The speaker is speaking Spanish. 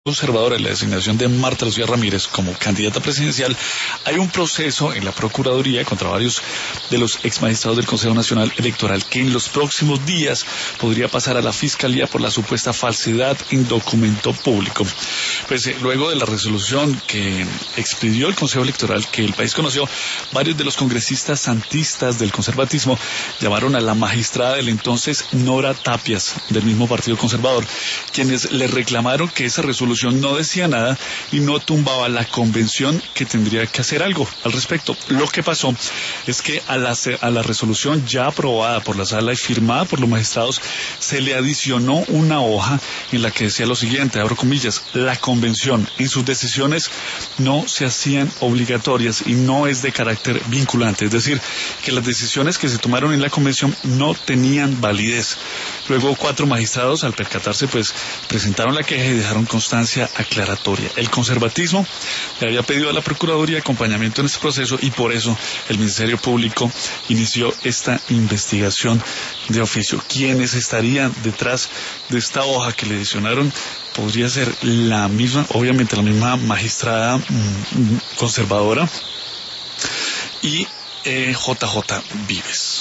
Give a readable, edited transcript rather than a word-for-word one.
Conservadora en la designación de Marta Lucía Ramírez como candidata presidencial, hay un proceso en la Procuraduría contra varios de los exmagistrados del Consejo Nacional Electoral que en los próximos días podría pasar a la Fiscalía por la supuesta falsedad en documento público. Pues luego de la resolución que expidió el Consejo Electoral que el país conoció, varios de los congresistas santistas del conservatismo llamaron a la magistrada del entonces Nora Tapias, del mismo Partido Conservador, quienes le reclamaron que esa resolución no decía nada y no tumbaba la convención que tendría que hacer algo al respecto. Lo que pasó es que a la resolución ya aprobada por la sala y firmada por los magistrados se le adicionó una hoja en la que decía lo siguiente, abro comillas: la convención en sus decisiones no se hacían obligatorias y no es de carácter vinculante, es decir, que las decisiones que se tomaron en la convención no tenían validez. Luego 4 magistrados, al percatarse, pues presentaron la queja y dejaron constancia aclaratoria. El conservatismo le había pedido a la Procuraduría acompañamiento en este proceso y por eso el Ministerio Público inició esta investigación de oficio. ¿Quiénes estarían detrás de esta hoja que le adicionaron? Podría ser la misma, obviamente la misma magistrada conservadora y JJ Vives.